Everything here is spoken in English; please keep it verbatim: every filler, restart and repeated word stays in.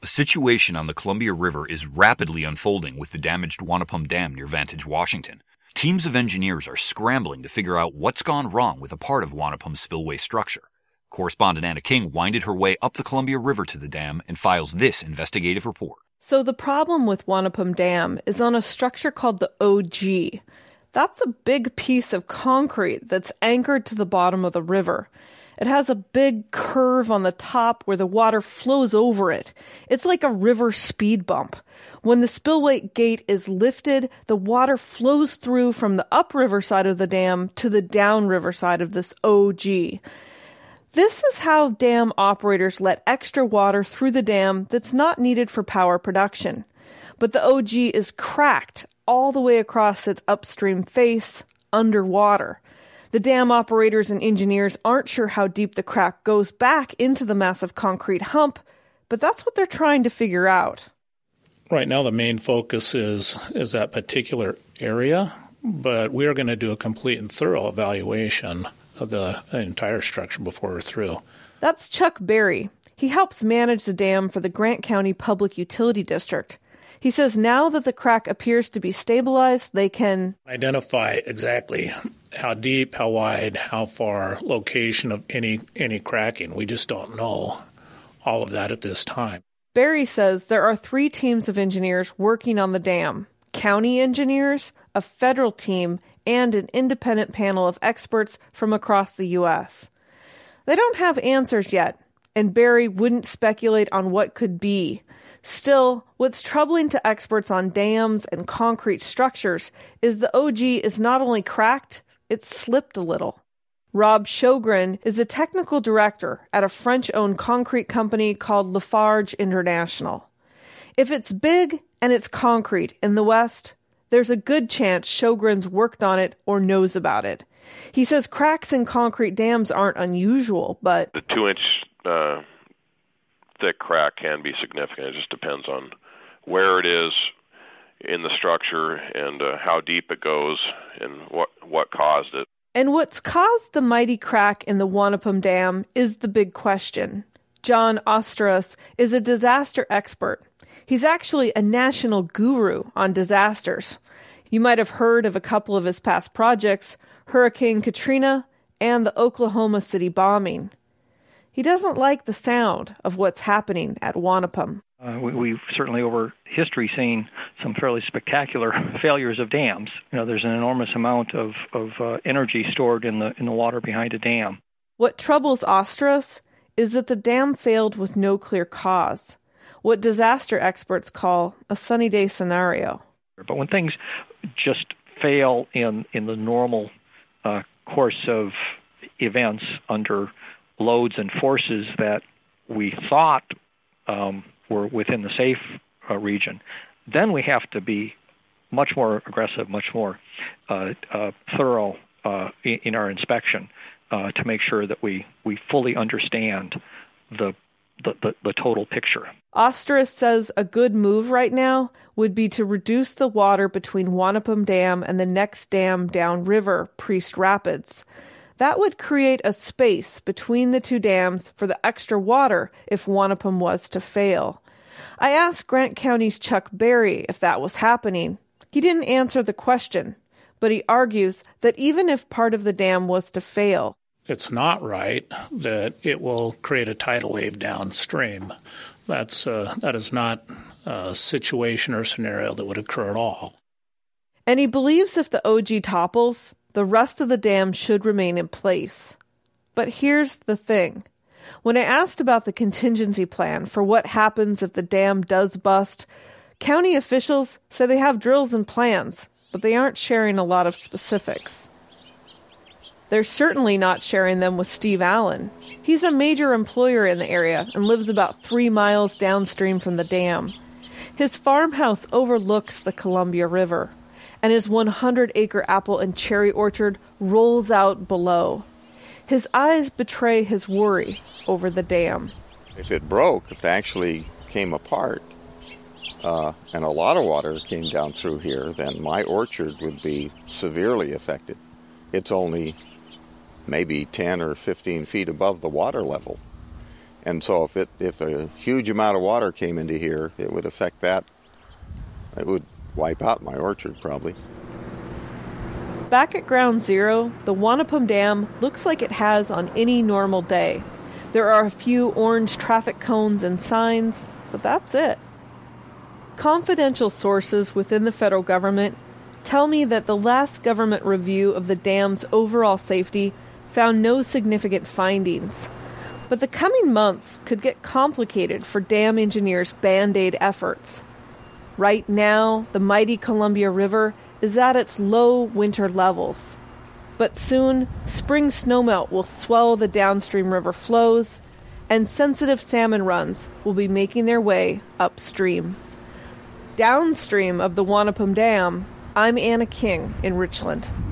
situation on the Columbia River is rapidly unfolding with the damaged Wanapum Dam near Vantage, Washington. Teams of engineers are scrambling to figure out what's gone wrong with a part of Wanapum's spillway structure. Correspondent Anna King winded her way up the Columbia River to the dam and files this investigative report. So the problem with Wanapum Dam is on a structure called the O G. That's a big piece of concrete that's anchored to the bottom of the river. It has a big curve on the top where the water flows over it. It's like a river speed bump. When the spillway gate is lifted, the water flows through from the upriver side of the dam to the downriver side of this O G. This is how dam operators let extra water through the dam that's not needed for power production. But the O G is cracked all the way across its upstream face, underwater. The dam operators and engineers aren't sure how deep the crack goes back into the massive concrete hump, but that's what they're trying to figure out. Right now the main focus is, is that particular area, but we are going to do a complete and thorough evaluation of the entire structure before we're through. That's Chuck Berry. He helps manage the dam for the Grant County Public Utility District. He says now that the crack appears to be stabilized, they can identify exactly how deep, how wide, how far, location of any any cracking. We just don't know all of that at this time. Berry says there are three teams of engineers working on the dam: county engineers, a federal team, and an independent panel of experts from across the U S. They don't have answers yet, and Berry wouldn't speculate on what could be. Still, what's troubling to experts on dams and concrete structures is the O G is not only cracked, it's slipped a little. Rob Sjogren is the technical director at a French-owned concrete company called Lafarge International. If it's big and it's concrete in the West, there's a good chance Sjogren's worked on it or knows about it. He says cracks in concrete dams aren't unusual, but the two-inch uh, thick crack can be significant. It just depends on where it is in the structure and uh, how deep it goes and what what caused it. And what's caused the mighty crack in the Wanapum Dam is the big question. John Ostros is a disaster expert. He's actually a national guru on disasters. You might have heard of a couple of his past projects, Hurricane Katrina and the Oklahoma City bombing. He doesn't like the sound of what's happening at Wanapum. Uh, we, we've certainly over history seen some fairly spectacular failures of dams. You know, there's an enormous amount of, of uh, energy stored in the in the water behind a dam. What troubles Ostros is that the dam failed with no clear cause, what disaster experts call a sunny day scenario. But when things just fail in, in the normal uh, course of events under loads and forces that we thought um, were within the safe uh, region, then we have to be much more aggressive, much more uh, uh, thorough uh, in, in our inspection uh, to make sure that we, we fully understand the The, the, the total picture. Ostros says a good move right now would be to reduce the water between Wanapum Dam and the next dam downriver, Priest Rapids. That would create a space between the two dams for the extra water if Wanapum was to fail. I asked Grant County's Chuck Berry if that was happening. He didn't answer the question, but he argues that even if part of the dam was to fail, it's not right that it will create a tidal wave downstream. That's uh, that is not a situation or scenario that would occur at all. And he believes if the O G topples, the rest of the dam should remain in place. But here's the thing. When I asked about the contingency plan for what happens if the dam does bust, county officials say they have drills and plans, but they aren't sharing a lot of specifics. They're certainly not sharing them with Steve Allen. He's a major employer in the area and lives about three miles downstream from the dam. His farmhouse overlooks the Columbia River, and his one hundred acre apple and cherry orchard rolls out below. His eyes betray his worry over the dam. If it broke, if it actually came apart, uh, and a lot of water came down through here, then my orchard would be severely affected. It's only maybe ten or fifteen feet above the water level. And so if it if a huge amount of water came into here, it would affect that. It would wipe out my orchard probably. Back at ground zero, the Wanapum Dam looks like it has on any normal day. There are a few orange traffic cones and signs, but that's it. Confidential sources within the federal government tell me that the last government review of the dam's overall safety found no significant findings. But the coming months could get complicated for dam engineers' Band-Aid efforts. Right now, the mighty Columbia River is at its low winter levels. But soon, spring snowmelt will swell the downstream river flows, and sensitive salmon runs will be making their way upstream. Downstream of the Wanapum Dam, I'm Anna King in Richland.